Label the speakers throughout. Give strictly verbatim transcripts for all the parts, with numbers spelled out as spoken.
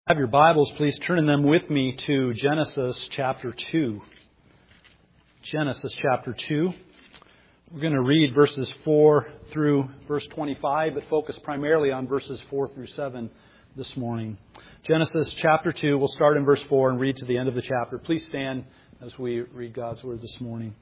Speaker 1: Have your Bibles, please turn them with me to Genesis chapter two. Genesis chapter two. We're going to read verses four through verse twenty-five, but focus primarily on verses four through seven this morning. Genesis chapter two, we'll start in verse four and read to the end of the chapter. Please stand as we read God's Word this morning.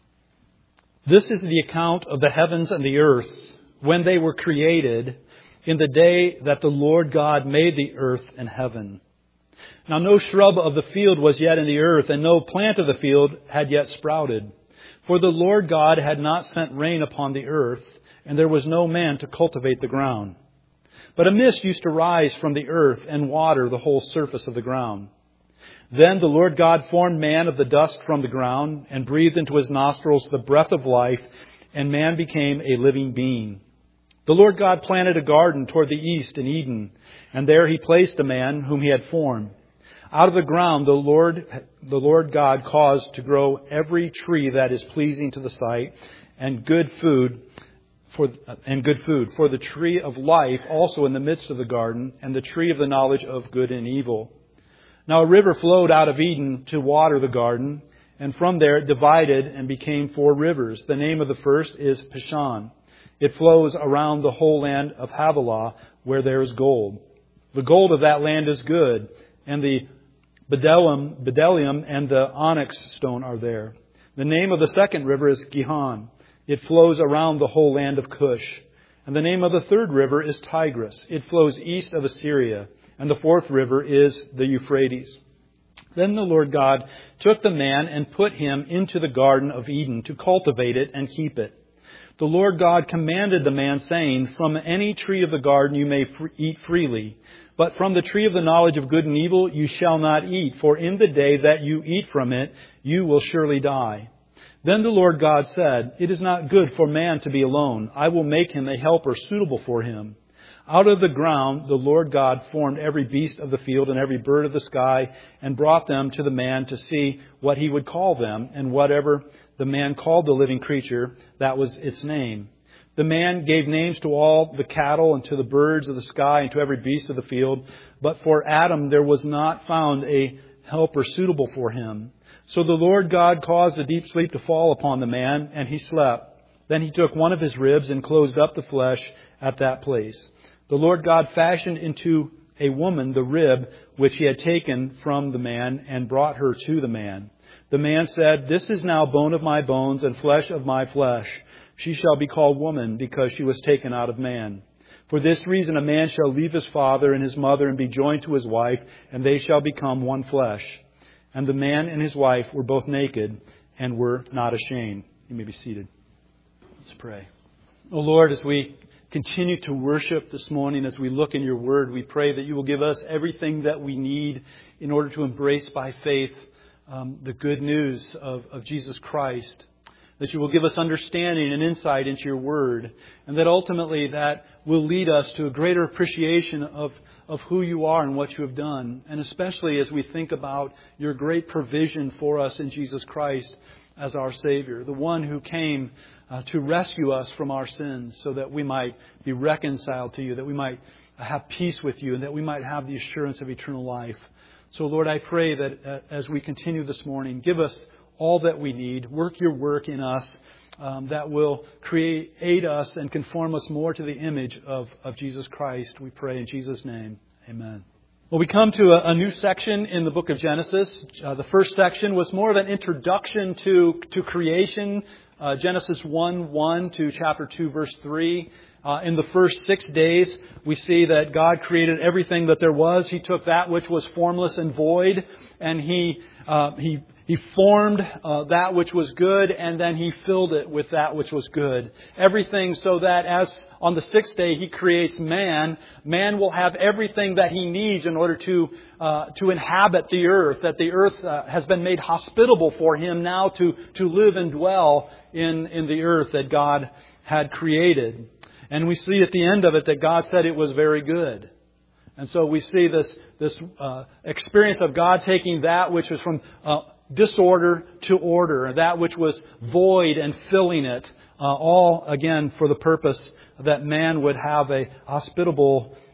Speaker 1: This is the account of the heavens and the earth when they were created in the day that the Lord God made the earth and heaven. Now no shrub of the field was yet in the earth, and no plant of the field had yet sprouted. For the Lord God had not sent rain upon the earth, and there was no man to cultivate the ground. But a mist used to rise from the earth and water the whole surface of the ground. Then the Lord God formed man of the dust from the ground, and breathed into his nostrils the breath of life, and man became a living being. The Lord God planted a garden toward the east in Eden, and there He placed the man whom He had formed. Out of the ground the Lord the Lord God caused to grow every tree that is pleasing to the sight, and good food for and good food for the tree of life also in the midst of the garden, and the tree of the knowledge of good and evil. Now a river flowed out of Eden to water the garden, and from there it divided and became four rivers. The name of the first is Pishon. It flows around the whole land of Havilah, where there is gold. The gold of that land is good, and the Bdellium, Bdellium and the onyx stone are there. The name of the second river is Gihon. It flows around the whole land of Cush. And the name of the third river is Tigris. It flows east of Assyria. And the fourth river is the Euphrates. Then the Lord God took the man and put him into the garden of Eden to cultivate it and keep it. The Lord God commanded the man, saying, From any tree of the garden you may free- eat freely, but from the tree of the knowledge of good and evil you shall not eat, for in the day that you eat from it you will surely die. Then the Lord God said, It is not good for man to be alone. I will make him a helper suitable for him. Out of the ground the Lord God formed every beast of the field and every bird of the sky, and brought them to the man to see what he would call them, and whatever the man called the living creature, that was its name. The man gave names to all the cattle and to the birds of the sky and to every beast of the field. But for Adam there was not found a helper suitable for him. So the Lord God caused a deep sleep to fall upon the man, and he slept. Then He took one of his ribs and closed up the flesh at that place. The Lord God fashioned into a woman the rib which He had taken from the man, and brought her to the man. The man said, This is now bone of my bones and flesh of my flesh. She shall be called woman, because she was taken out of man. For this reason a man shall leave his father and his mother and be joined to his wife, and they shall become one flesh. And the man and his wife were both naked and were not ashamed. You may be seated. Let's pray. Oh Lord, as we continue to worship this morning, as we look in Your Word, we pray that You will give us everything that we need in order to embrace by faith um, the good news of, of Jesus Christ. That You will give us understanding and insight into Your Word. And that ultimately that will lead us to a greater appreciation of, of who You are and what You have done. And especially as we think about Your great provision for us in Jesus Christ as our Savior. The one who came uh, to rescue us from our sins so that we might be reconciled to You. That we might have peace with You. And that we might have the assurance of eternal life. So Lord, I pray that uh, as we continue this morning, give us all that we need. Work Your work in us um, that will create, aid us and conform us more to the image of, of Jesus Christ. We pray in Jesus' name. Amen. Well, we come to a, a new section in the book of Genesis. Uh, the first section was more of an introduction to, to creation. Uh, Genesis one one to chapter two, verse three. Uh, in the first six days, we see that God created everything that there was. He took that which was formless and void, and He uh, He He formed uh, that which was good, and then He filled it with that which was good. Everything so that as on the sixth day He creates man, man will have everything that he needs in order to uh, to inhabit the earth. That the earth uh, has been made hospitable for him now to to live and dwell in in the earth that God had created. And we see at the end of it that God said it was very good. And so we see this this uh, experience of God taking that which was from uh, disorder to order, that which was void and filling it, uh, all again for the purpose that man would have a hospitable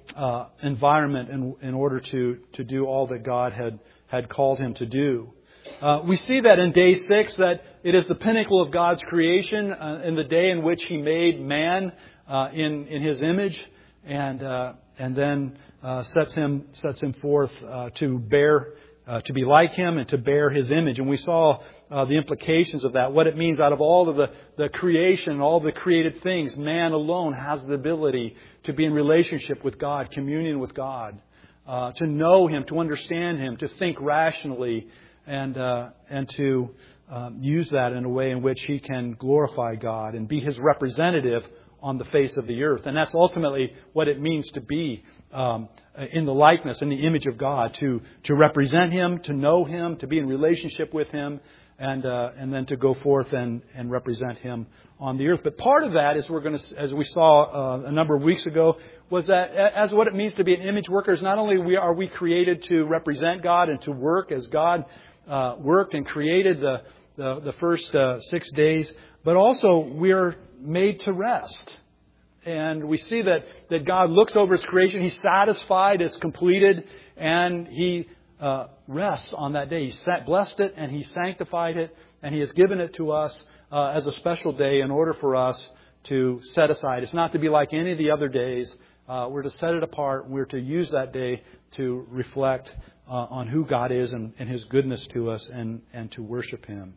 Speaker 1: uh, environment in, in order to, to do all that God had, had called him to do. Uh, we see that in day six, that it is the pinnacle of God's creation, uh, in the day in which He made man uh, in in His image, and uh, and then uh, sets him sets him forth uh, to bear uh, to be like Him and to bear His image. And we saw uh, the implications of that, what it means out of all of the the creation, all the created things. Man alone has the ability to be in relationship with God, communion with God, uh, to know Him, to understand Him, to think rationally. And uh, and to um, use that in a way in which He can glorify God and be His representative on the face of the earth. And that's ultimately what it means to be um, in the likeness and the image of God, to to represent Him, to know Him, to be in relationship with Him, and uh, and then to go forth and, and represent Him on the earth. But part of that is we're going to, as we saw uh, a number of weeks ago, was that as what it means to be an image worker is not only we are we created to represent God and to work as God Uh, worked and created the the, the first uh, six days, but also we are made to rest. And we see that, that God looks over His creation. He's satisfied, it's completed, and He uh, rests on that day. He blessed it and He sanctified it, and He has given it to us uh, as a special day in order for us to set aside. It's not to be like any of the other days. Uh, we're to set it apart. We're to use that day to reflect Uh, on who God is and, and His goodness to us, and, and to worship Him.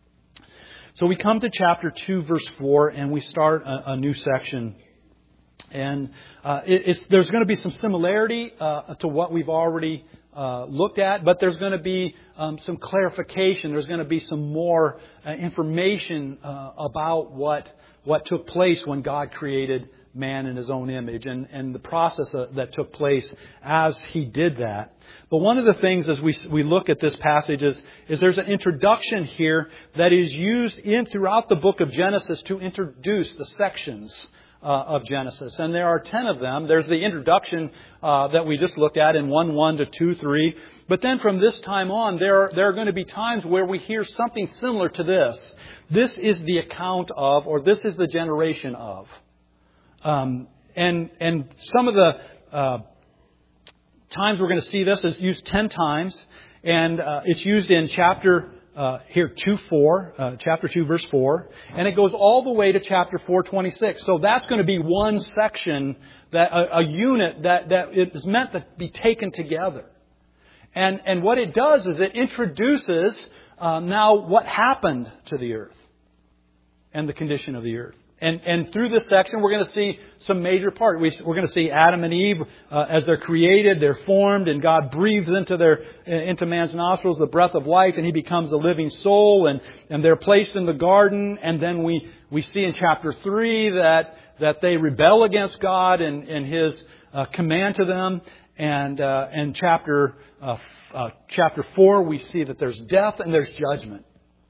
Speaker 1: So we come to chapter two, verse four, and we start a, a new section. And uh, it, it's, there's going to be some similarity uh, to what we've already uh, looked at, but there's going to be um, some clarification. There's going to be some more uh, information uh, about what what took place when God created man in His own image, and, and the process uh, that took place as He did that. But one of the things as we we look at this passage is, is there's an introduction here that is used in throughout the book of Genesis to introduce the sections uh, of Genesis. And there are ten of them. There's the introduction uh, that we just looked at in one one to two three. But then from this time on, there are, there are going to be times where we hear something similar to this. This is the account of, or this is the generation of. Um, and and some of the uh, times we're going to see this is used ten times, and uh, it's used in chapter uh, here two four, uh, chapter two verse four, and it goes all the way to chapter four twenty six. So that's going to be one section, that a, a unit that that is meant to be taken together. And and what it does is it introduces um, now what happened to the earth and the condition of the earth. And, and through this section, we're going to see some major part. We, we're going to see Adam and Eve uh, as they're created, they're formed, and God breathes into their into man's nostrils the breath of life, and he becomes a living soul. And, and they're placed in the garden. And then we, we see in chapter three that that they rebel against God and, and His uh, command to them. And uh, in chapter uh, uh, chapter four, we see that there's death and there's judgment.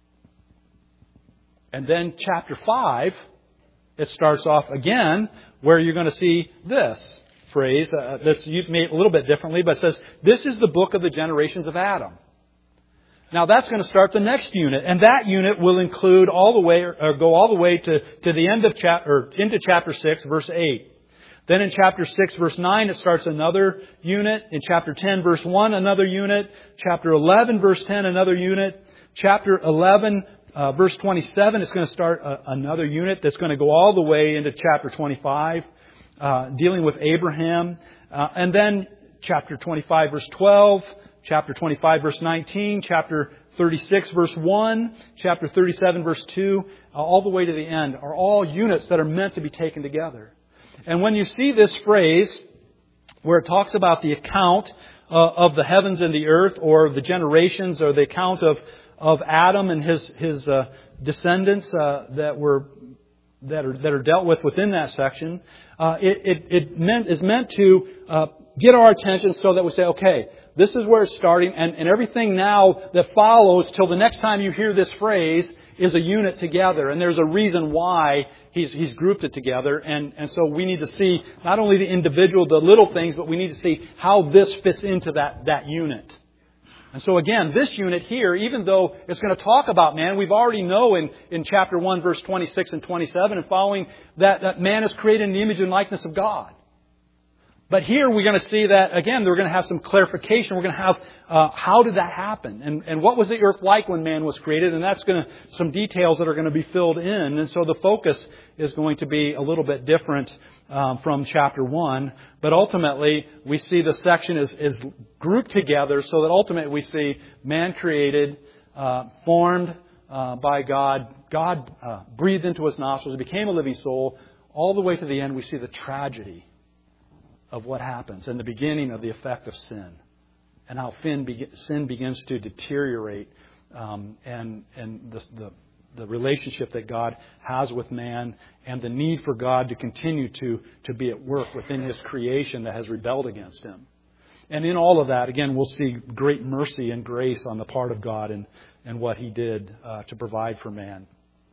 Speaker 1: And then chapter five. It starts off again where you're going to see this phrase uh, that's used made a little bit differently, but it says, "This is the book of the generations of Adam." Now that's going to start the next unit, and that unit will include all the way, or go all the way to, to the end of chapter, or into chapter six, verse eight. Then in chapter six, verse nine, it starts another unit. In chapter ten, verse one, another unit. Chapter eleven, verse ten, another unit. Chapter eleven, Uh, verse twenty-seven is going to start a, another unit that's going to go all the way into chapter twenty-five, uh, dealing with Abraham. Uh, and then chapter twenty-five, verse twelve, chapter twenty-five, verse nineteen, chapter thirty-six, verse one, chapter thirty-seven, verse two, uh, all the way to the end are all units that are meant to be taken together. And when you see this phrase where it talks about the account uh, of the heavens and the earth, or the generations, or the account of of Adam and his his uh, descendants uh, that were that are that are dealt with within that section, uh, it it, it meant is meant to uh, get our attention so that we say, okay, this is where it's starting, and, and everything now that follows till the next time you hear this phrase is a unit together, and there's a reason why he's he's grouped it together, and and so we need to see not only the individual, the little things, but we need to see how this fits into that that unit. And so again, this unit here, even though it's going to talk about man, we've already know in, in chapter one, verse twenty-six and twenty-seven and following that, that man is created in the image and likeness of God. But here we're going to see that, again, we're going to have some clarification. We're going to have uh, how did that happen? And, and what was the earth like when man was created? And that's going to, some details that are going to be filled in. And so the focus is going to be a little bit different um, from chapter one. But ultimately, we see the section is, is grouped together so that ultimately we see man created, uh, formed uh, by God. God uh, breathed into his nostrils, became a living soul. All the way to the end, we see the tragedy of what happens and the beginning of the effect of sin and how sin begins to deteriorate um, and and the, the the relationship that God has with man and the need for God to continue to to be at work within His creation that has rebelled against Him. And in all of that, again, we'll see great mercy and grace on the part of God and, and what He did uh, to provide for man.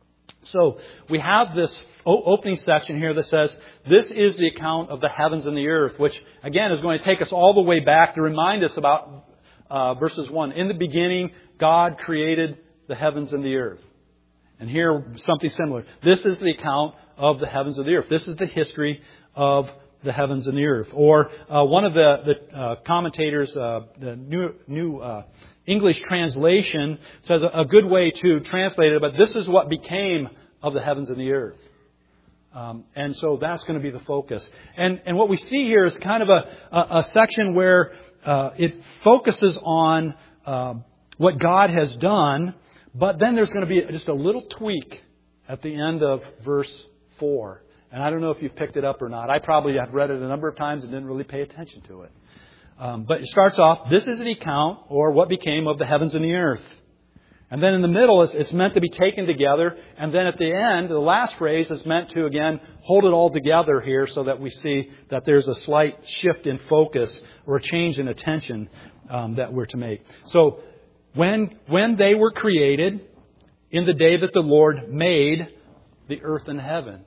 Speaker 1: So we have this opening section here that says, this is the account of the heavens and the earth, which, again, is going to take us all the way back to remind us about uh, verses one. In the beginning, God created the heavens and the earth. And here, something similar. This is the account of the heavens and the earth. This is the history of the heavens and the earth. Or uh, one of the, the uh, commentators, uh, the New... new uh, English translation says a good way to translate it, but this is what became of the heavens and the earth. Um, and so that's going to be the focus. And and what we see here is kind of a, a, a section where uh, it focuses on uh, what God has done, but then there's going to be just a little tweak at the end of verse four. And I don't know if you've picked it up or not. I probably have read it a number of times and didn't really pay attention to it. Um, but it starts off, this is the account, or what became of the heavens and the earth. And then in the middle, it's, it's meant to be taken together. And then at the end, the last phrase is meant to, again, hold it all together here so that we see that there's a slight shift in focus or a change in attention um, that we're to make. So when, when they were created, in the day that the Lord made the earth and heaven.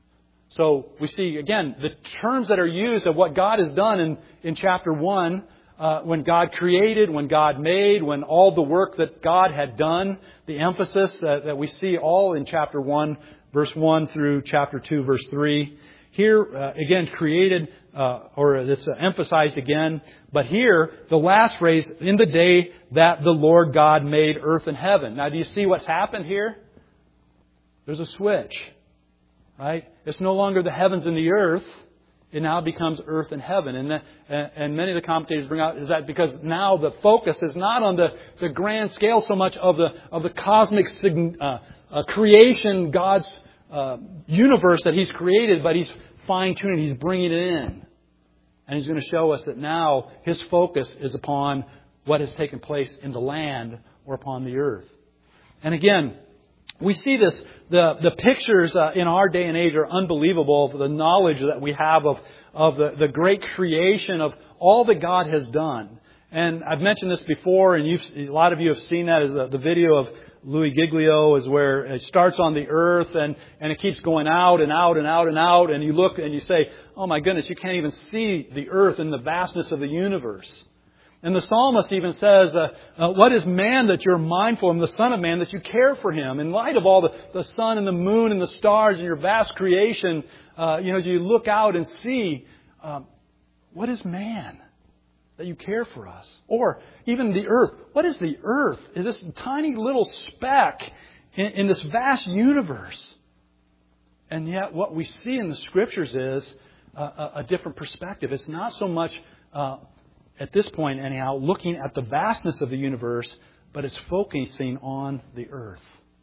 Speaker 1: So we see, again, the terms that are used of what God has done in, in chapter one, uh, when God created, when God made, when all the work that God had done, the emphasis that, that we see all in chapter one, verse one through chapter two, verse three. Here, uh, again, created, uh, or it's emphasized again. But here, the last phrase, in the day that the Lord God made earth and heaven. Now, do you see what's happened here? There's a switch. Right? It's no longer the heavens and the earth. It now becomes earth and heaven. And, that, and many of the commentators bring out is that because now the focus is not on the, the grand scale so much of the of the cosmic uh, uh, creation, God's uh, universe that He's created, but He's fine-tuning, He's bringing it in. And He's going to show us that now His focus is upon what has taken place in the land or upon the earth. And again, we see this, the, the pictures uh, in our day and age are unbelievable of the knowledge that we have of, of the, the great creation of all that God has done. And I've mentioned this before, and you've, a lot of you have seen that as the, the video of Louis Giglio is where it starts on the earth and, and it keeps going out and out and out and out. And you look and you say, oh my goodness, you can't even see the earth and the vastness of the universe. And the psalmist even says, uh, uh, what is man that you're mindful of him, the Son of Man that you care for him? In light of all the, the sun and the moon and the stars and your vast creation, uh, you know, as you look out and see, um, what is man that you care for us? Or even the earth. What is the earth? Is this tiny little speck in, in this vast universe? And yet what we see in the Scriptures is a, a, a different perspective. It's not so much... Uh, At this point, anyhow, looking at the vastness of the universe, but it's focusing on the earth.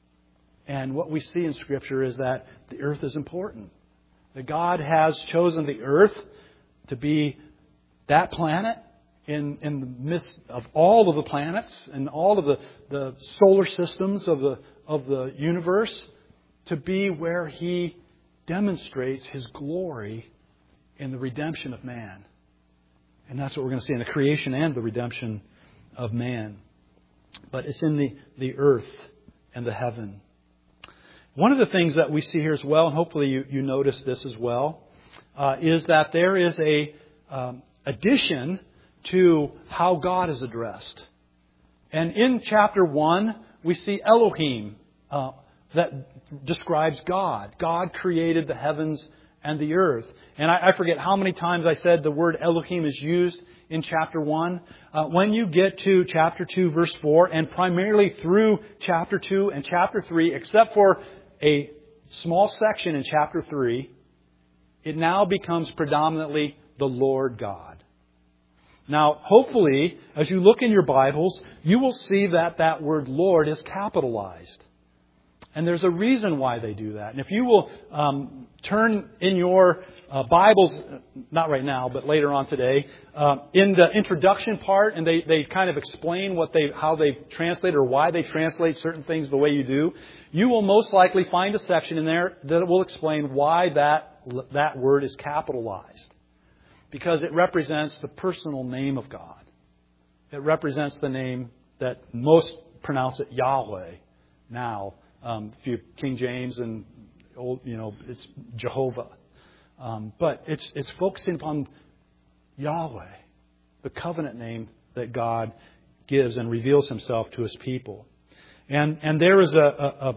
Speaker 1: And what we see in Scripture is that the earth is important. That God has chosen the earth to be that planet in, in the midst of all of the planets and all of the, the solar systems of the, of the universe to be where He demonstrates His glory in the redemption of man. And that's what we're going to see in the creation and the redemption of man. But it's in the, the earth and the heaven. One of the things that we see here as well, and hopefully you, you notice this as well, uh, is that there is a um, addition to how God is addressed. And in chapter one, we see Elohim uh, that describes God. God created the heavens and the earth. And I, I forget how many times I said the word Elohim is used in chapter one. Uh, when you get to chapter two, verse four, and primarily through chapter two and chapter three, except for a small section in chapter three, it now becomes predominantly the Lord God. Now, hopefully, as you look in your Bibles, you will see that that word Lord is capitalized. And there's a reason why they do that. And if you will um, turn in your uh, Bibles, not right now, but later on today, uh, in the introduction part, and they, they kind of explain what they how they translate or why they translate certain things the way you do, you will most likely find a section in there that will explain why that that word is capitalized. Because it represents the personal name of God. It represents the name that most pronounce it Yahweh now. Um, if you King James and old, you know, it's Jehovah. Um, but it's it's focusing upon Yahweh, the covenant name that God gives and reveals Himself to His people. And and there is a a,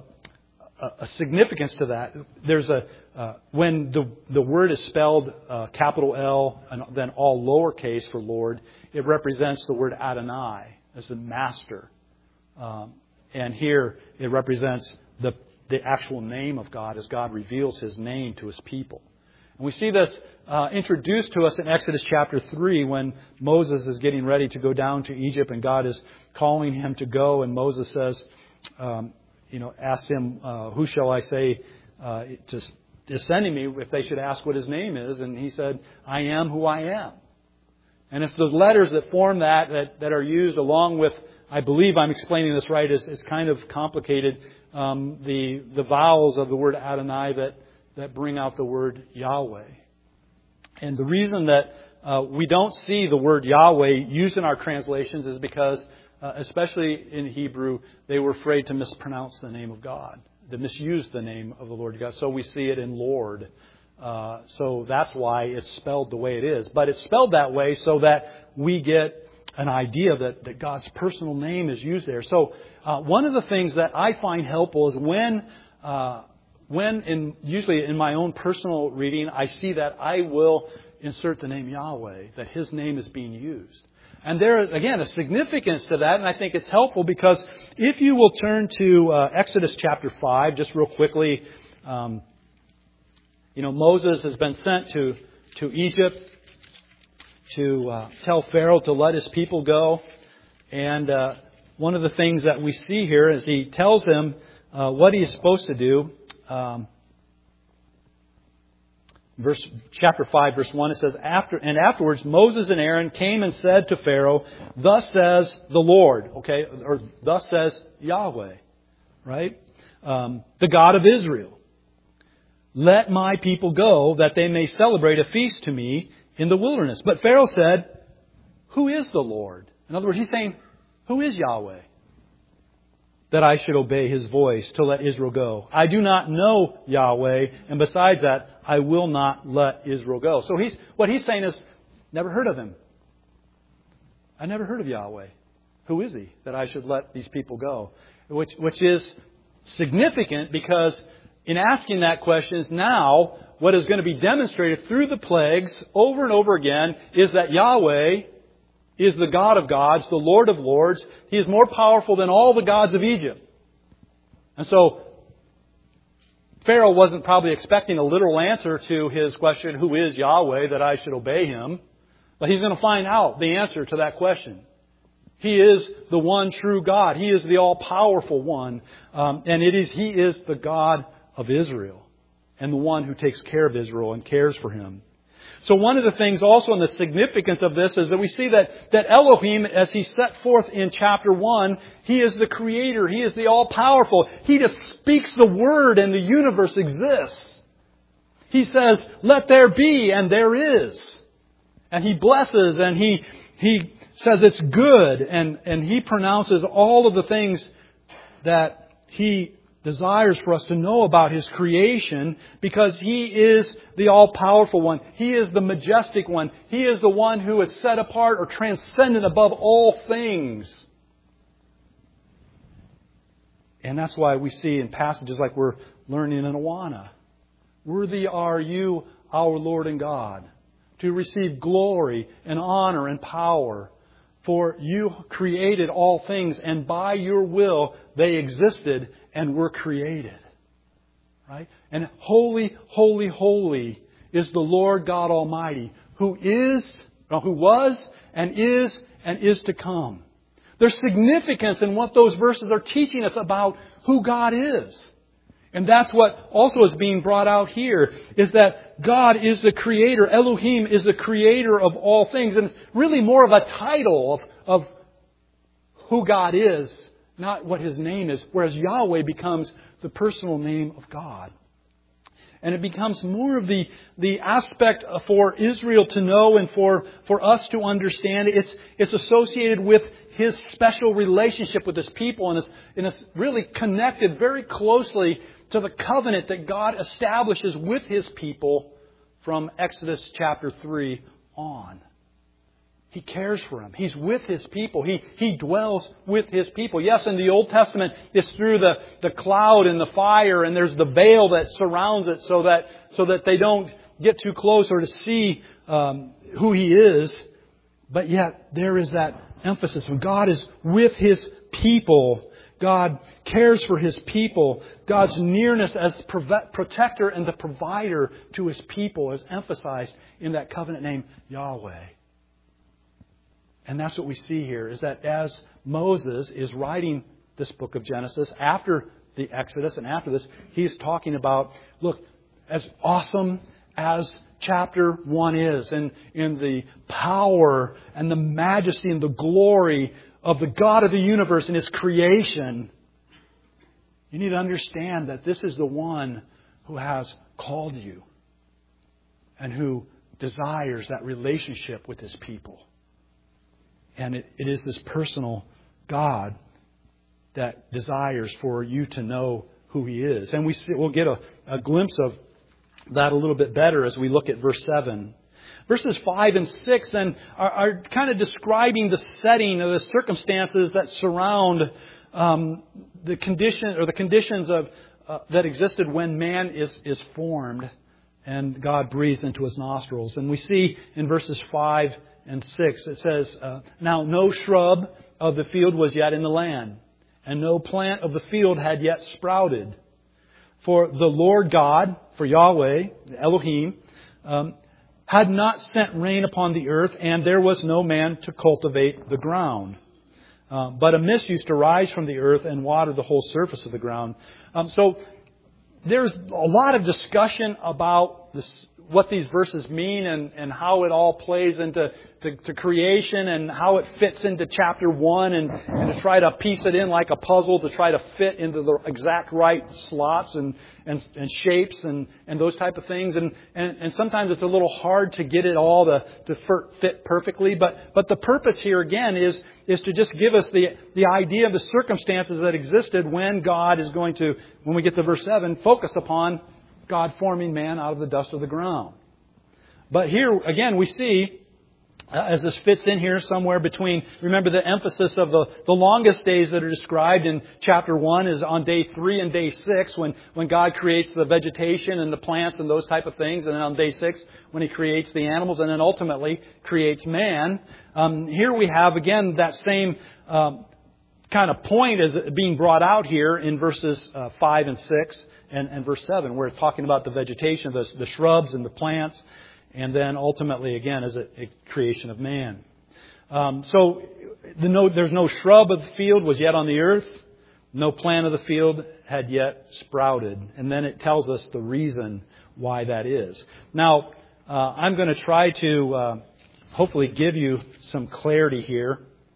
Speaker 1: a, a significance to that. There's a uh, when the the word is spelled uh, capital L and then all lowercase for Lord, it represents the word Adonai as the master. Um, And here it represents the, the actual name of God as God reveals His name to His people. And we see this uh, introduced to us in Exodus chapter three when Moses is getting ready to go down to Egypt and God is calling him to go. And Moses says, um, you know, asked him, uh, who shall I say uh, to, is sending me if they should ask what his name is? And he said, I am who I am. And it's those letters that form that that, that are used along with, I believe I'm explaining this right, it's, it's kind of complicated, um, the the vowels of the word Adonai that, that bring out the word Yahweh. And the reason that uh, we don't see the word Yahweh used in our translations is because, uh, especially in Hebrew, they were afraid to mispronounce the name of God, to misuse the name of the Lord God. So we see it in Lord. Uh, so that's why it's spelled the way it is. But it's spelled that way so that we get an idea that, that God's personal name is used there. So uh, one of the things that I find helpful is when, uh, when in usually in my own personal reading, I see that I will insert the name Yahweh, that His name is being used. And there is, again, a significance to that, and I think it's helpful because if you will turn to uh, Exodus chapter five, just real quickly, um, you know, Moses has been sent to, to Egypt to uh, tell Pharaoh to let his people go. And uh, one of the things that we see here is he tells him uh, what he is supposed to do. Um, verse chapter five, verse one, it says, "After and afterwards Moses and Aaron came and said to Pharaoh, 'Thus says the Lord,'" okay, or "Thus says Yahweh," right? Um, "the God of Israel. 'Let my people go, that they may celebrate a feast to me in the wilderness.' But Pharaoh said, 'Who is the Lord?'" In other words, he's saying, "Who is Yahweh, that I should obey His voice to let Israel go? I do not know Yahweh, and besides that, I will not let Israel go." So he's what he's saying is, never heard of Him. I never heard of Yahweh. Who is He that I should let these people go? Which which is significant because in asking that question, now what is going to be demonstrated through the plagues over and over again is that Yahweh is the God of gods, the Lord of lords. He is more powerful than all the gods of Egypt. And so Pharaoh wasn't probably expecting a literal answer to his question, "Who is Yahweh that I should obey Him?" But he's going to find out the answer to that question. He is the one true God. He is the all-powerful one. Um, and it is He is the God of Israel and the one who takes care of Israel and cares for him. So one of the things also in the significance of this is that we see that, that Elohim, as He set forth in chapter one, He is the Creator. He is the all-powerful. He just speaks the word and the universe exists. He says, "Let there be," and there is. And He blesses and He He says it's good, and, and He pronounces all of the things that He desires for us to know about His creation because He is the all-powerful one. He is the majestic one. He is the one who is set apart or transcendent above all things. And that's why we see in passages like we're learning in Awana, "Worthy are You, our Lord and God, to receive glory and honor and power. For you created all things, and by your will they existed and were created. Right? And holy, holy, holy is the Lord God Almighty, who is, who was, and is, and is to come. There's significance in what those verses are teaching us about who God is. And that's what also is being brought out here, is that God is the Creator. Elohim is the Creator of all things. And it's really more of a title of, of who God is, not what His name is. Whereas Yahweh becomes the personal name of God. And it becomes more of the, the aspect for Israel to know and for, for us to understand. It's, it's associated with His special relationship with His people. And it's, and it's really connected very closely to the covenant that God establishes with His people from Exodus chapter three on. He cares for them. He's with His people. He, he dwells with His people. Yes, in the Old Testament, it's through the, the cloud and the fire, and there's the veil that surrounds it so that, so that they don't get too close or to see um, who He is. But yet, there is that emphasis. When God is with His people, God cares for His people. God's nearness as protector and the provider to His people is emphasized in that covenant name, Yahweh. And that's what we see here, is that as Moses is writing this book of Genesis, after the Exodus and after this, he's talking about, look, as awesome as chapter one is, and in the power and the majesty and the glory of the God of the universe and His creation, you need to understand that this is the one who has called you and who desires that relationship with His people. And it, it is this personal God that desires for you to know who He is. And we see, we'll get a, a glimpse of that a little bit better as we look at verse seven. Verses five and six then are, are kind of describing the setting of the circumstances that surround um, the condition or the conditions of uh, that existed when man is is formed and God breathes into his nostrils. And we see in verses five and six, it says, uh, Now no shrub of the field was yet in the land, and no plant of the field had yet sprouted. For the Lord God, for Yahweh, Elohim, um, had not sent rain upon the earth, and there was no man to cultivate the ground. Uh, but a mist used to rise from the earth and water the whole surface of the ground. Um, so there's a lot of discussion about this, what these verses mean and, and how it all plays into to, to creation and how it fits into chapter one and, and to try to piece it in like a puzzle to try to fit into the exact right slots and, and, and shapes and, and those type of things. And, and, and sometimes it's a little hard to get it all to, to fit perfectly. But, but the purpose here again is, is to just give us the, the idea of the circumstances that existed when God is going to, when we get to verse seven, focus upon God forming man out of the dust of the ground. But here, again, we see, uh, as this fits in here somewhere between, remember the emphasis of the, the longest days that are described in chapter one is on day three and day six when, when God creates the vegetation and the plants and those type of things. And then on day six when He creates the animals and then ultimately creates man. Um, here we have, again, that same um, kind of point is being brought out here in verses uh, five and six and, and verse seven, where it's talking about the vegetation, the, the shrubs and the plants, and then ultimately, again, as a, a creation of man. Um, so the no, there's no shrub of the field was yet on the earth. No plant of the field had yet sprouted. And then it tells us the reason why that is. Now, uh, I'm going to try to uh, hopefully give you some clarity here.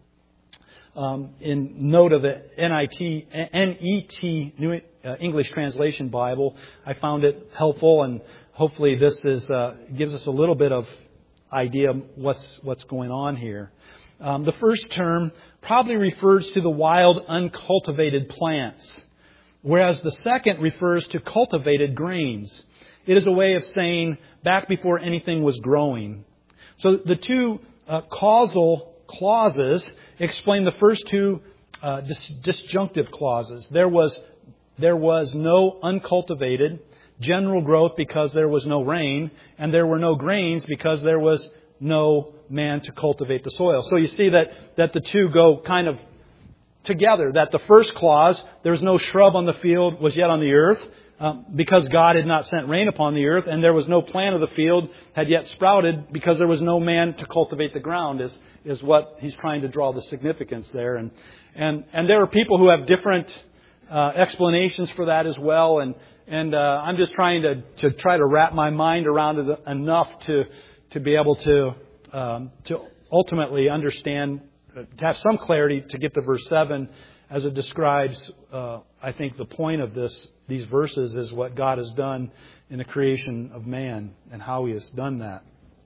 Speaker 1: Um, in note of the N I T, N E T, New uh, English Translation Bible, I found it helpful, and hopefully this is uh, gives us a little bit of idea of what's what's going on here. Um, the first term probably refers to the wild, uncultivated plants, whereas the second refers to cultivated grains. It is a way of saying back before anything was growing. So the two uh, causal clauses explain the first two uh, dis- disjunctive clauses. There was there was no uncultivated. general growth because there was no rain, and there were no grains because there was no man to cultivate the soil. So you see that, that the two go kind of together. That the first clause, there was no shrub on the field, was yet on the earth, um, because God had not sent rain upon the earth, and there was no plant of the field had yet sprouted because there was no man to cultivate the ground, is, is what he's trying to draw the significance there. And, and, and there are people who have different uh, explanations for that as well, and, and uh, I'm just trying to, to try to wrap my mind around it enough to, to be able to, um, to ultimately understand, to have some clarity to get to verse seven as it describes, uh, I think the point of this, these verses is what God has done in the creation of man and how He has done that.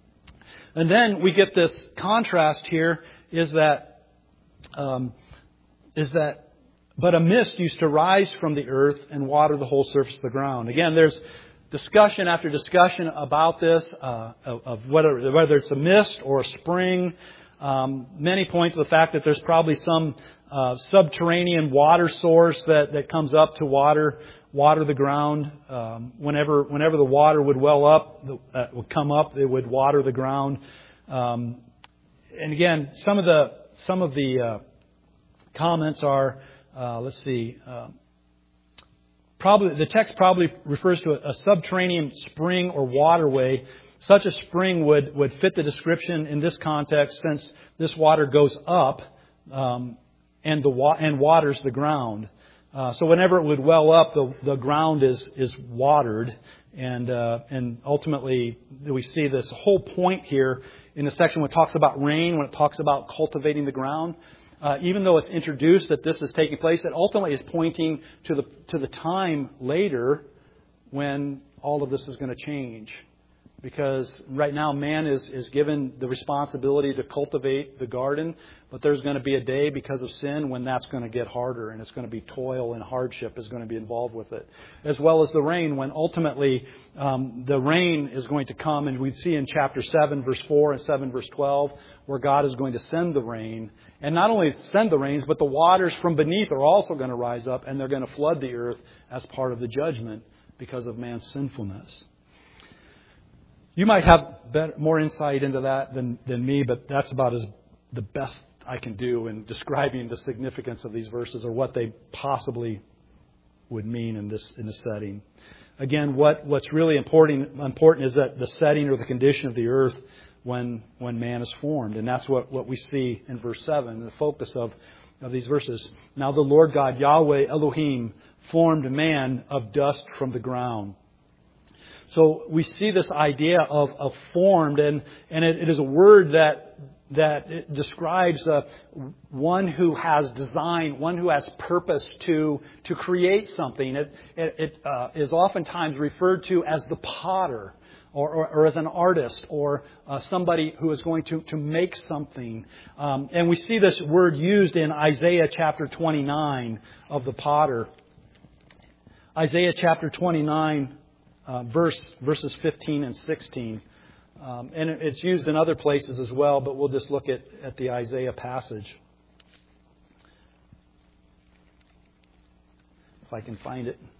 Speaker 1: And then we get this contrast here is that, um, is that, but a mist used to rise from the earth and water the whole surface of the ground. Again, there's discussion after discussion about this, uh, of, of whether, whether it's a mist or a spring. Um, many point to the fact that there's probably some uh, subterranean water source that, that comes up to water water the ground. Um, whenever whenever the water would well up, the, uh, would come up, it would water the ground. Um, and again, some of the some of the uh, comments are, uh, let's see, uh, probably the text probably refers to a, a subterranean spring or waterway. Such a spring would, would fit the description in this context, since this water goes up um, and the wa- and waters the ground. Uh, so whenever it would well up, the, the ground is is watered, and uh, and ultimately we see this whole point here in the section when it talks about rain, when it talks about cultivating the ground. Uh, even though it's introduced that this is taking place, it ultimately is pointing to the to the time later when all of this is going to change. Because right now man is, is given the responsibility to cultivate the garden, but there's going to be a day because of sin when that's going to get harder, and it's going to be toil and hardship is going to be involved with it. As well as the rain, when ultimately um, the rain is going to come, and we see in chapter seven verse four and seven verse twelve where God is going to send the rain. And not only send the rains, but the waters from beneath are also going to rise up, and they're going to flood the earth as part of the judgment because of man's sinfulness. You might have better, more insight into that than, than me, but that's about as the best I can do in describing the significance of these verses or what they possibly would mean in this in this setting. Again, what, what's really important important is that the setting or the condition of the earth when when man is formed, and that's what, what we see in verse seven, the focus of, of these verses. Now the Lord God Yahweh Elohim formed man of dust from the ground. So we see this idea of, of formed, and, and it, it is a word that that it describes uh, one who has design, one who has purpose to to create something. It, it, it uh, is oftentimes referred to as the potter, or, or, or as an artist, or uh, somebody who is going to, to make something. Um, and we see this word used in Isaiah chapter twenty-nine of the potter. Isaiah chapter twenty-nine. Uh, verse verses fifteen and sixteen. Um, and it's used in other places as well, but we'll just look at, at the Isaiah passage. If I can find it.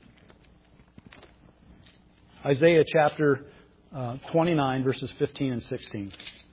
Speaker 1: Isaiah chapter uh, twenty-nine, verses fifteen and sixteen.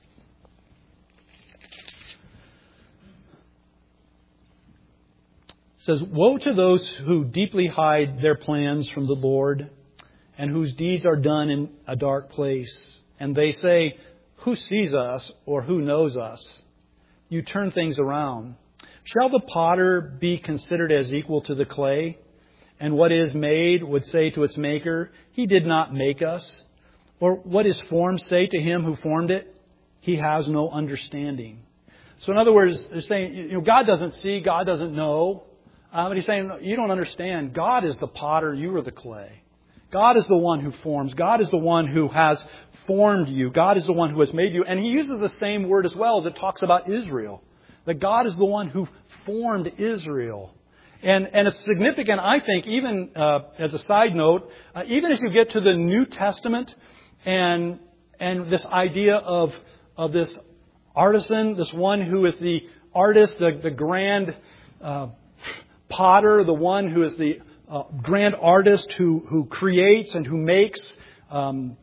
Speaker 1: It says, "Woe to those who deeply hide their plans from the Lord, and whose deeds are done in a dark place. And they say, who sees us, or who knows us? You turn things around. Shall the potter be considered as equal to the clay? And what is made would say to its maker, he did not make us. Or what is formed say to him who formed it, he has no understanding." So in other words, they're saying, you know, God doesn't see, God doesn't know. Uh, but he's saying, you don't understand. God is the potter, you are the clay. God is the one who forms. God is the one who has formed you. God is the one who has made you. And he uses the same word as well that talks about Israel. That God is the one who formed Israel. And, and it's significant, I think, even uh, as a side note, uh, even as you get to the New Testament and and this idea of of this artisan, this one who is the artist, the, the grand uh, potter, the one who is the uh, grand artist who, who creates and who makes um,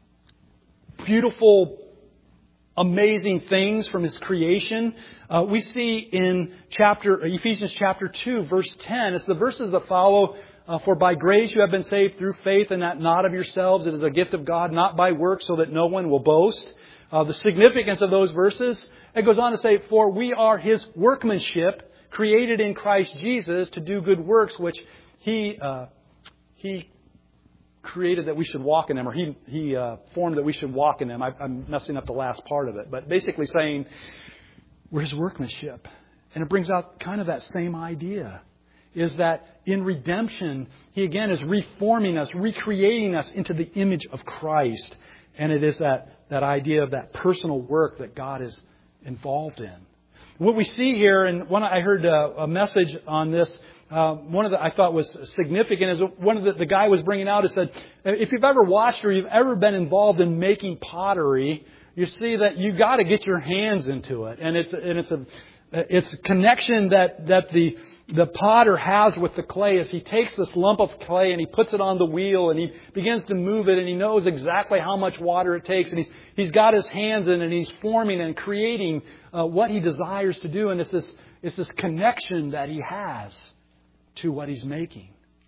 Speaker 1: beautiful, amazing things from His creation. Uh, we see in chapter Ephesians chapter two, verse ten, it's the verses that follow, uh, for by grace you have been saved through faith, and that not of yourselves. It is a gift of God, not by works, so that no one will boast. Uh, the significance of those verses, it goes on to say, for we are His workmanship, created in Christ Jesus to do good works, which He uh, He created that we should walk in them, or He He uh, formed that we should walk in them. I, I'm messing up the last part of it, but basically saying we're His workmanship. And it brings out kind of that same idea, is that in redemption, He again is reforming us, recreating us into the image of Christ. And it is that, that idea of that personal work that God is involved in. What we see here, and one I heard a, a message on this, uh, one of the I thought was significant, is one of the, the guy was bringing out, is said, if you've ever watched or you've ever been involved in making pottery, you see that you got to get your hands into it, and it's and it's a it's a connection that that the the potter has with the clay as he takes this lump of clay and he puts it on the wheel and he begins to move it, and he knows exactly how much water it takes, and he's he's got his hands in it, and he's forming and creating uh, what he desires to do, and it's this it's this connection that he has to what he's making.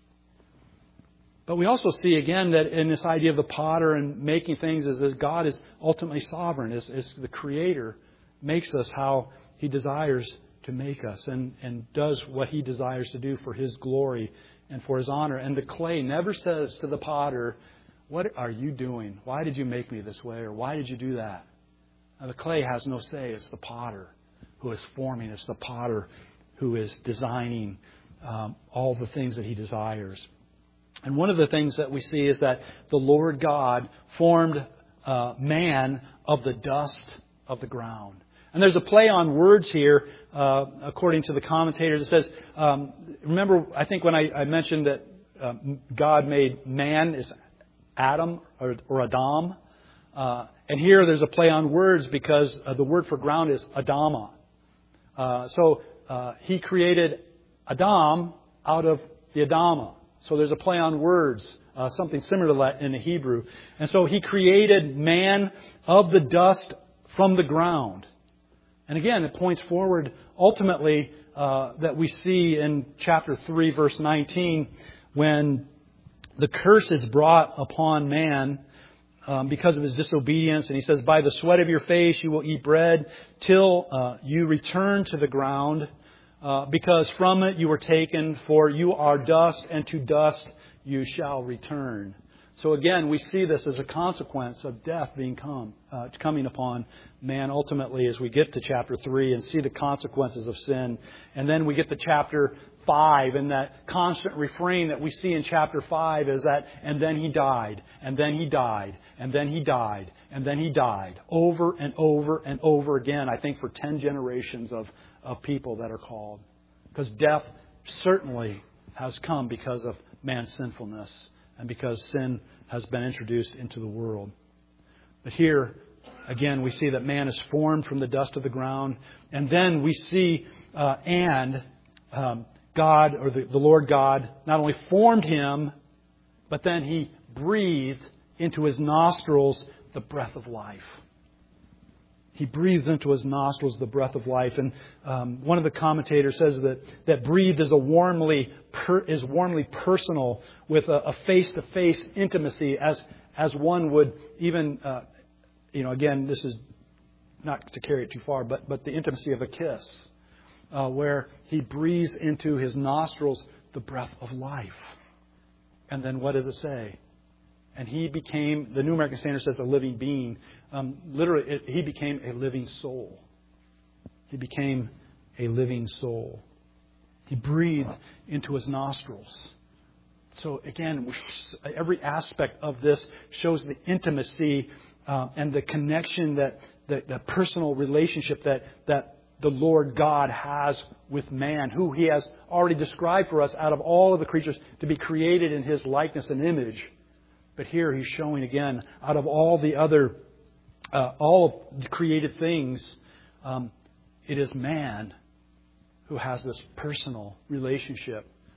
Speaker 1: But we also see again that in this idea of the potter and making things is that God is ultimately sovereign, as, as the Creator makes us how He desires to make us, and, and does what He desires to do for His glory and for His honor. And the clay never says to the potter, what are you doing? Why did you make me this way? Or why did you do that? Now, the clay has no say. It's the potter who is forming. It's the potter who is designing um, all the things that He desires. And one of the things that we see is that the Lord God formed uh, man of the dust of the ground. And there's a play on words here, uh, according to the commentators. It says, um, remember, I think when I, I mentioned that uh, God made man is Adam or, or Adam. Uh, and here there's a play on words because uh, the word for ground is Adama. Uh, so uh, He created Adam out of the Adama. So there's a play on words, uh, something similar to that in the Hebrew. And so He created man of the dust from the ground. And again, it points forward ultimately uh, that we see in chapter three, verse nineteen, when the curse is brought upon man um, because of his disobedience. And He says, by the sweat of your face you will eat bread till uh, you return to the ground. Uh, because from it you were taken, for you are dust, and to dust you shall return. So again, we see this as a consequence of death being come, uh, coming upon man ultimately as we get to chapter three and see the consequences of sin. And then we get to chapter five, and that constant refrain that we see in chapter five is that, and then He died, and then He died, and then He died, and then He died, over and over and over again, I think for ten generations of, of people that are called. Because death certainly has come because of man's sinfulness, and because sin has been introduced into the world. But here, again, we see that man is formed from the dust of the ground. And then we see, uh, and um, God, or the, the Lord God, not only formed him, but then He breathed into his nostrils the breath of life. He breathed into his nostrils the breath of life. And um, one of the commentators says that, that breathed is a warmly per, is warmly personal, with a, a face-to-face intimacy, as as one would even, uh, you know, again, this is not to carry it too far, but but the intimacy of a kiss, uh, where He breathes into his nostrils the breath of life. And then what does it say? And he became, the New American Standard says, a living being. Um, literally, it, he became a living soul. He became a living soul. He breathed into his nostrils. So again, every aspect of this shows the intimacy uh, and the connection, that the, the personal relationship that that the Lord God has with man, who He has already described for us out of all of the creatures to be created in His likeness and image. But here He's showing again, out of all the other, uh, all of the created things, um, it is man who has this personal relationship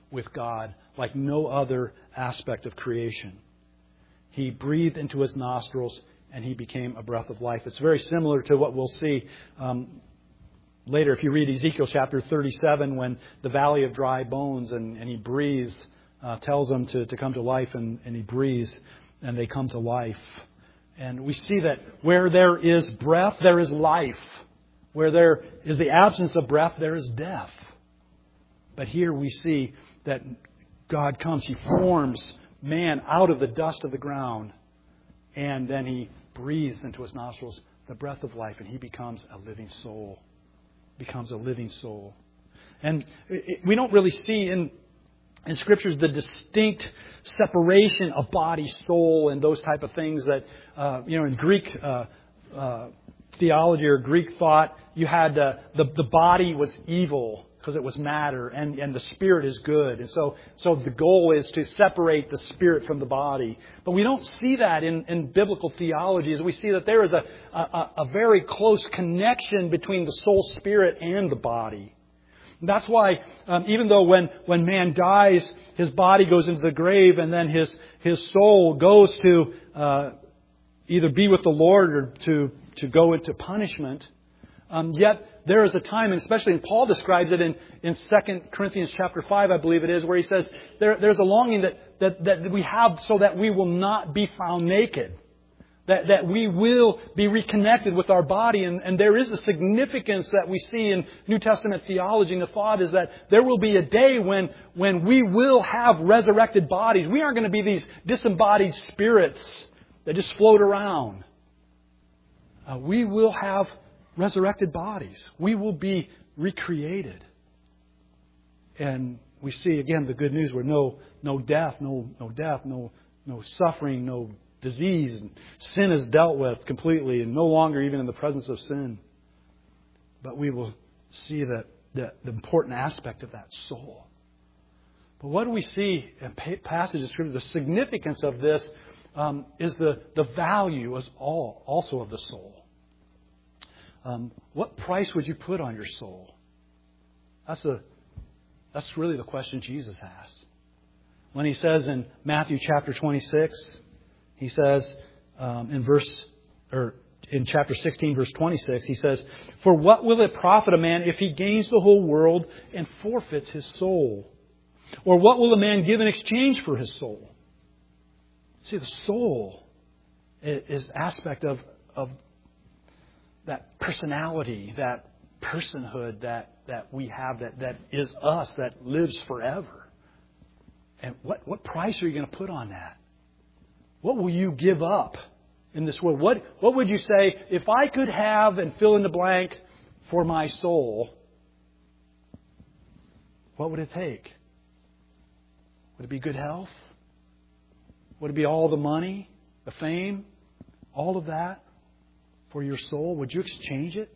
Speaker 1: with God like no other aspect of creation. He breathed into his nostrils and he became a breath of life. It's very similar to what we'll see um, later if you read Ezekiel chapter thirty-seven, when the valley of dry bones and, and he breathes, uh, tells them to, to come to life, and, and he breathes and they come to life. And we see that where there is breath, there is life. Where there is the absence of breath, there is death. But here we see that God comes, He forms man out of the dust of the ground, and then He breathes into his nostrils the breath of life, and he becomes a living soul. Becomes a living soul. And it, we don't really see in in Scriptures the distinct separation of body, soul, and those type of things that, uh, you know, in Greek uh, uh, theology or Greek thought, you had uh, the the body was evil because it was matter, and, and the spirit is good. And so so the goal is to separate the spirit from the body. But we don't see that in, in biblical theology, as we see that there is a, a, a very close connection between the soul, spirit, and the body. And that's why, um, even though when, when man dies, his body goes into the grave, and then his his soul goes to uh, either be with the Lord or to, to go into punishment, um, yet there is a time, and especially, and Paul describes it in, in Second Corinthians chapter five, I believe it is, where he says there, there's a longing that, that, that we have so that we will not be found naked. That, that we will be reconnected with our body. And, and there is a significance that we see in New Testament theology. And the thought is that there will be a day when, when we will have resurrected bodies. We aren't going to be these disembodied spirits that just float around. Uh, we will have resurrected bodies. We will be recreated. And we see again the good news where no no death, no no death, no no suffering, no disease, and sin is dealt with completely, and no longer even in the presence of sin. But we will see that the, the important aspect of that soul. But what do we see in passages of Scripture? The significance of this um, is the the value as all also of the soul. Um, what price would you put on your soul? That's the that's really the question Jesus asked. When He says in Matthew chapter twenty-six, He says um, in verse or in chapter sixteen, verse twenty-six, He says, "For what will it profit a man if he gains the whole world and forfeits his soul? Or what will a man give in exchange for his soul?" See, the soul is aspect of of that personality, that personhood that, that we have, that, that is us, that lives forever. And what, what price are you going to put on that? What will you give up in this world? What, what would you say, if I could have and fill in the blank for my soul, what would it take? Would it be good health? Would it be all the money, the fame, all of that? For your soul, would you exchange it?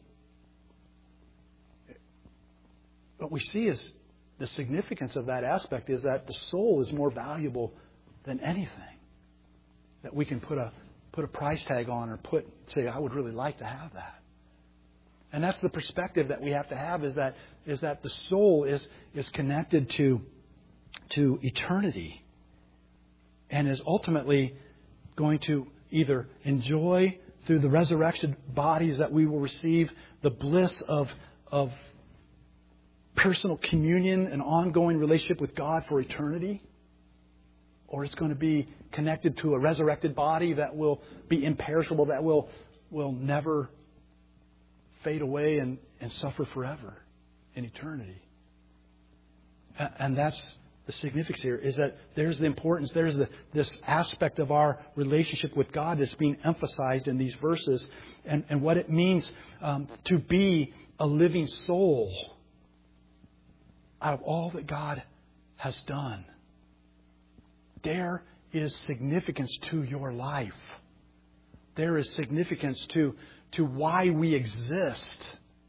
Speaker 1: What we see is the significance of that aspect is that the soul is more valuable than anything that we can put a put a price tag on or put say, I would really like to have that. And that's the perspective that we have to have, is that is that the soul is is connected to to eternity and is ultimately going to either enjoy through the resurrection bodies that we will receive the bliss of, of personal communion and ongoing relationship with God for eternity. Or it's going to be connected to a resurrected body that will be imperishable, that will, will never fade away and, and suffer forever in eternity. And that's the significance here, is that there's the importance, there's the, this aspect of our relationship with God that's being emphasized in these verses, and, and what it means um, to be a living soul out of all that God has done. There is significance to your life. There is significance to, to why we exist.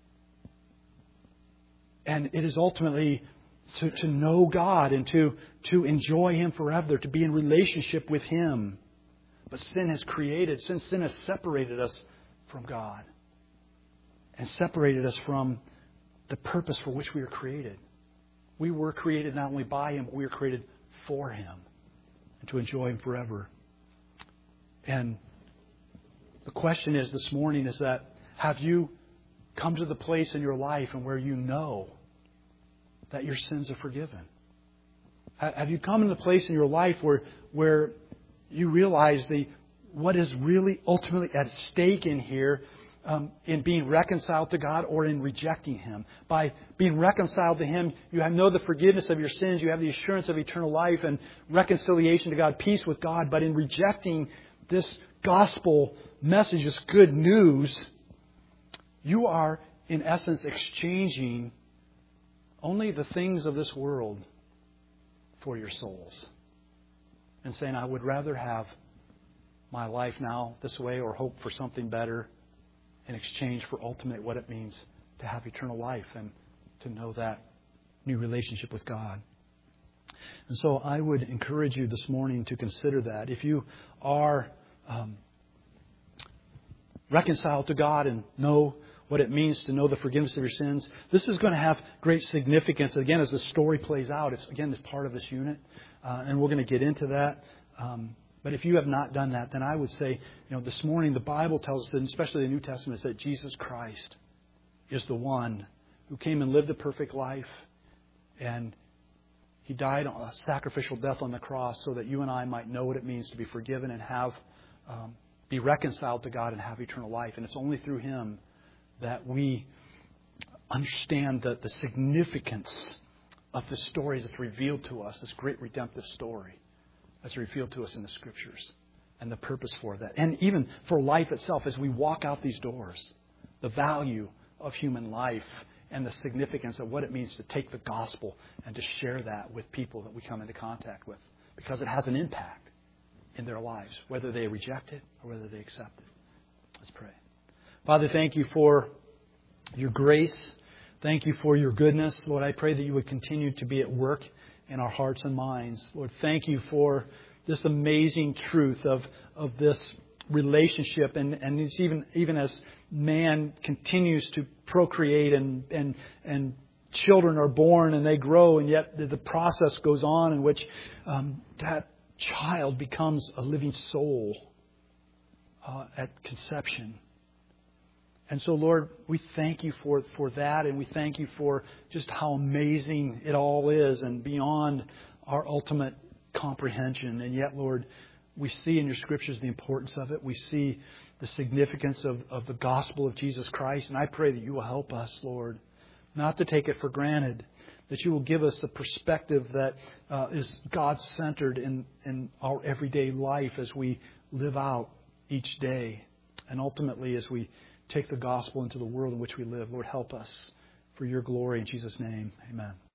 Speaker 1: And it is ultimately So to know God and to, to enjoy Him forever, to be in relationship with Him. But sin has created, since sin has separated us from God and separated us from the purpose for which we were created. We were created not only by Him, but we were created for Him and to enjoy Him forever. And the question is this morning is that, have you come to the place in your life and where you know that your sins are forgiven? Have you come to the place in your life where where you realize the what is really ultimately at stake in here um, in being reconciled to God or in rejecting Him? By being reconciled to Him, you have know the forgiveness of your sins, you have the assurance of eternal life and reconciliation to God, peace with God. But in rejecting this gospel message, this good news, you are in essence exchanging only the things of this world for your souls. And saying, I would rather have my life now this way or hope for something better in exchange for ultimately what it means to have eternal life and to know that new relationship with God. And so I would encourage you this morning to consider that. If you are um, reconciled to God and know what it means to know the forgiveness of your sins, this is going to have great significance. Again, as the story plays out, it's again it's part of this unit, uh, and we're going to get into that. Um, but if you have not done that, then I would say, you know, this morning the Bible tells us, and especially the New Testament, is that Jesus Christ is the one who came and lived a perfect life, and He died on a sacrificial death on the cross so that you and I might know what it means to be forgiven and have um, be reconciled to God and have eternal life. And it's only through Him that we understand the, the significance of the stories that's revealed to us, this great redemptive story that's revealed to us in the Scriptures, and the purpose for that. And even for life itself, as we walk out these doors, the value of human life and the significance of what it means to take the gospel and to share that with people that we come into contact with, because it has an impact in their lives, whether they reject it or whether they accept it. Let's pray. Father, thank You for Your grace. Thank You for Your goodness. Lord, I pray that You would continue to be at work in our hearts and minds. Lord, thank You for this amazing truth of, of this relationship. And, and it's even, even as man continues to procreate and, and, and children are born and they grow, and yet the, the process goes on in which um, that child becomes a living soul uh, at conception. And so, Lord, we thank You for, for that, and we thank You for just how amazing it all is and beyond our ultimate comprehension. And yet, Lord, we see in Your Scriptures the importance of it. We see the significance of, of the gospel of Jesus Christ. And I pray that You will help us, Lord, not to take it for granted, that You will give us a perspective that uh, is God-centered in, in our everyday life as we live out each day. And ultimately, as we take the gospel into the world in which we live. Lord, help us for Your glory. In Jesus' name, amen.